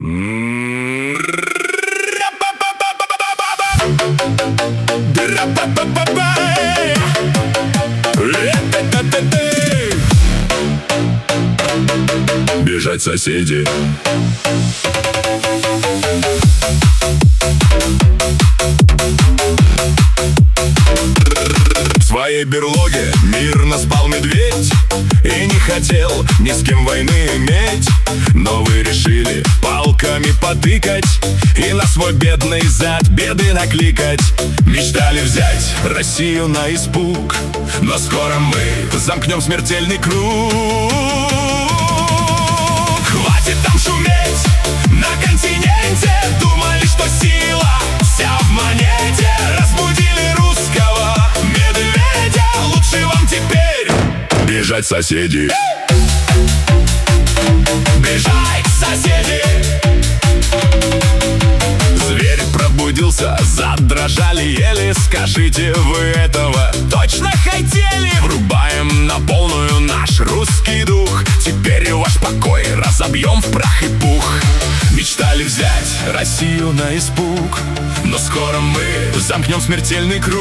Бежать соседи. В своей берлоге мирно спал медведь и не хотел ни с кем войны иметь. Но вы решили палками потыкать и на свой бедный зад беды накликать. Мечтали взять Россию на испуг, но скоро мы замкнем смертельный круг. Хватит там шуметь на континенте, думали, что сила вся в монете. Разбудили русского медведя, лучше вам теперь бежать, соседи. Бежать, соседи. Зверь пробудился, задрожали еле. Скажите, вы этого точно хотели? Врубаем на полную наш русский дух. Теперь ваш покой разобьем в прах и пух. Мечтали взять Россию на испуг, но скоро мы замкнем смертельный круг.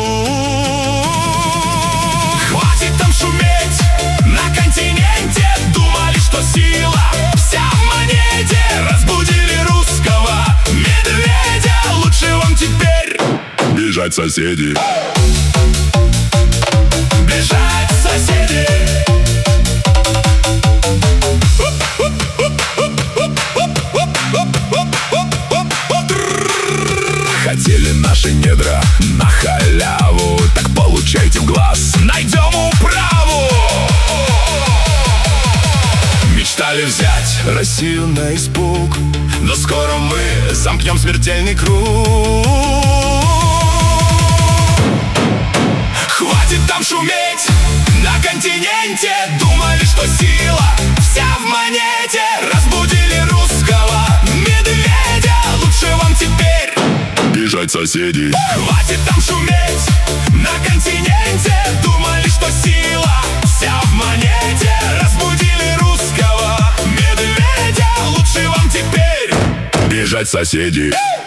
Хватит там шуметь на континенте, думали, что сила вся в монете. Разбудили русского медведя, лучше вам теперь бежать, соседи. Бежать, соседи. Хотели наши недра на халяву, так получайте в глаз, найдем управу. Мечтали взять Россию на испуг, но скоро мы замкнем смертельный круг. Хватит там шуметь на континенте, думали, что сила вся в монете. Разбудили русского медведя, лучше вам теперь бежать, соседи. Хватит там шуметь на континенте, думали, что сила вся в монете. Разбудили русского медведя, лучше вам теперь бежать, соседи.